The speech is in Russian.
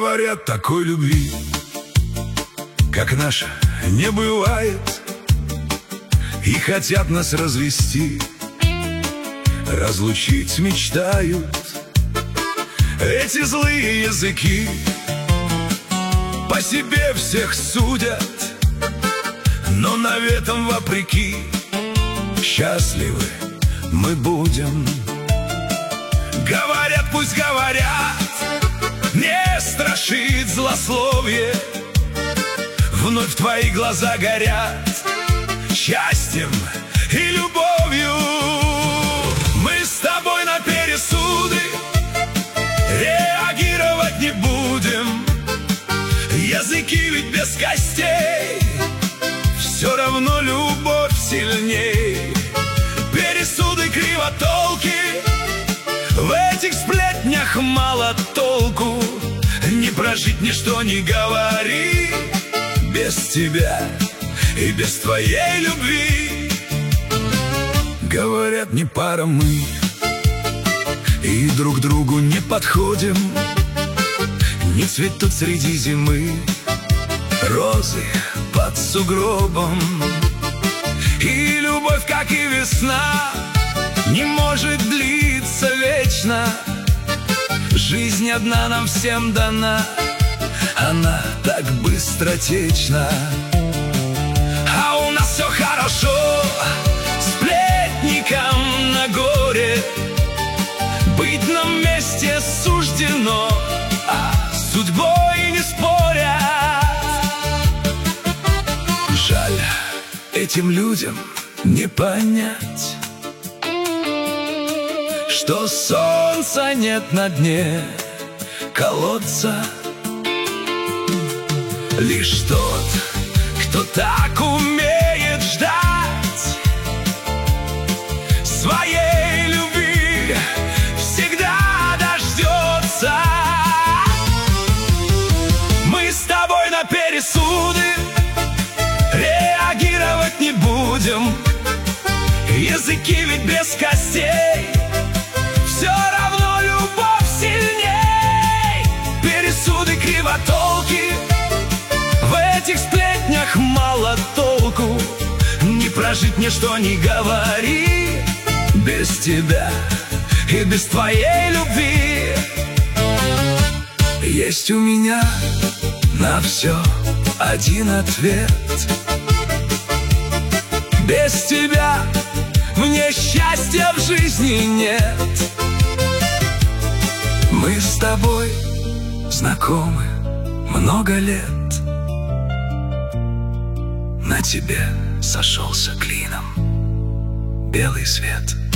Говорят, такой любви, как наша, не бывает. И хотят нас развести, разлучить мечтают эти злые языки. По себе всех судят, но наветом вопреки счастливы мы будем. Говорят, пусть говорят, не страшит злословие. Вновь твои глаза горят счастьем и любовью. Мы с тобой на пересуды реагировать не будем. Языки ведь без костей, все равно любовь сильней. Пересуды, кривотолки, в этих сплетнях мало толку. Не прожить, ничто не говори без тебя и без твоей любви. Говорят, не пара мы, и друг другу не подходим. Не цветут среди зимы розы под сугробом. И любовь, как и весна, не может длиться вечно. Жизнь одна нам всем дана, она так быстротечна. А у нас все хорошо, сплетникам на горе. Быть нам вместе суждено, а судьбой не спорят. Жаль, этим людям не понять, что солнца нет на дне колодца. Лишь тот, кто так умеет ждать своей любви, всегда дождется. Мы с тобой на пересуды реагировать не будем. Языки ведь без костей, все равно любовь сильней. Пересуды, кривотолки, в этих сплетнях мало толку. Не прожить, ничто не говори без тебя и без твоей любви. Есть у меня на все один ответ: без тебя мне счастья в жизни нет. Мы с тобой знакомы много лет, на тебе сошелся клином белый свет.